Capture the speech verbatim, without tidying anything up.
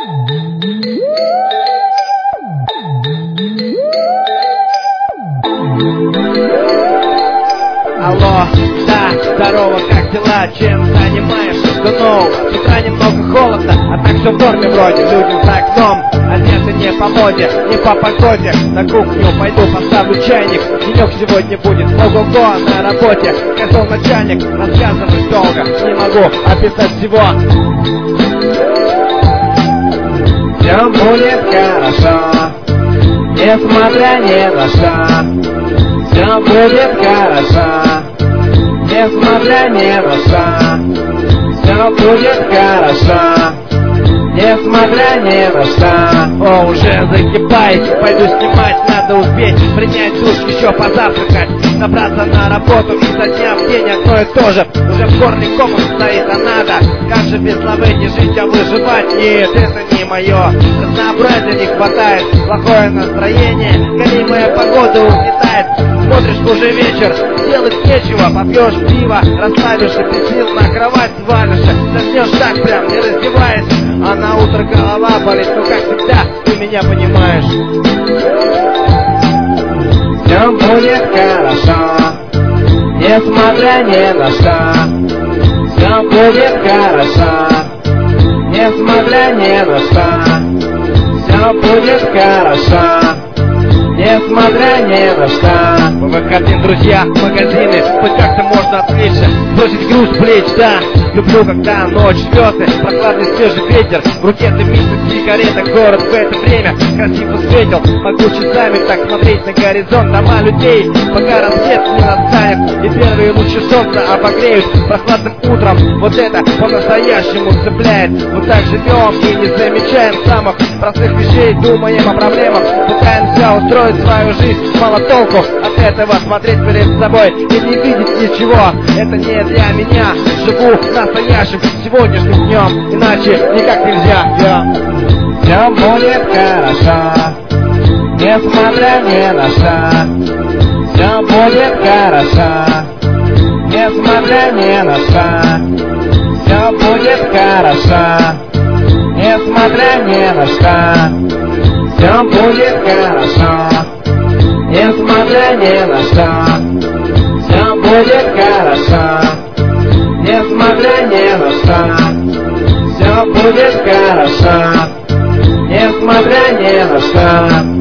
Алло, да, здорово, как дела? Чем занимаешься? Что нового? С утра немного холодно, а так все в норме вроде. Люди за окном одеты не по моде, не по погоде. На кухню пойду, поставлю чайник. Денек сегодня будет ого-го на работе. Сказал начальник, рассказывать долго не могу описать всего. Все будет хорошо, несмотря ни на что. Все будет хорошо, несмотря ни на что. Все будет хорошо, несмотря ни на что. О, уже закипает, пойду снимать, надо успеть принять душ, еще позавтракать, набраться на работу и со дня в день одно и то же. Уже в горле комом стоит, а надо, как же без лавы не жить, а выживать? Нет, это не мое, разнообразия не хватает, плохое настроение, гонимая погода угнетает. Смотришь, уже вечер, делать нечего, попьешь пиво, расслабишься, присел на кровать, свалишься, заснешь так прям, не раздеваясь, а на утро голова болит, ну как всегда, ты меня понимаешь. Все будет хорошо, несмотря ни на что. Все будет хорошо, несмотря ни на что. Все будет хорошо, несмотря ни на что. По выходным, друзья, магазины, хоть как-то можно отвлечься, бросить груз плеч, да. Люблю, когда ночь, звезды, прохладный свежий ветер, в руке дымится сигарета, город в это время красиво светил. Могу часами так смотреть на горизонт, дома людей, пока рассвет не настанет, и первые лучи солнца обогреют прохладным утром. Вот это по-настоящему цепляет. Мы так живем и не замечаем самых простых вещей, думаем о проблемах, пытаемся устроить свою жизнь. Мало толку от этого смотреть перед собой и не видеть ничего. Это не для меня, живу настоящим сегодняшним днем, иначе никак нельзя. Я. Все будет хорошо, несмотря ни на что. Все будет хорошо, несмотря ни на что. Все будет хорошо, несмотря ни на что. Все будет хорошо, несмотря ни на что. Все будет хорошо, несмотря ни на что. Все будет хорошо, несмотря ни на что.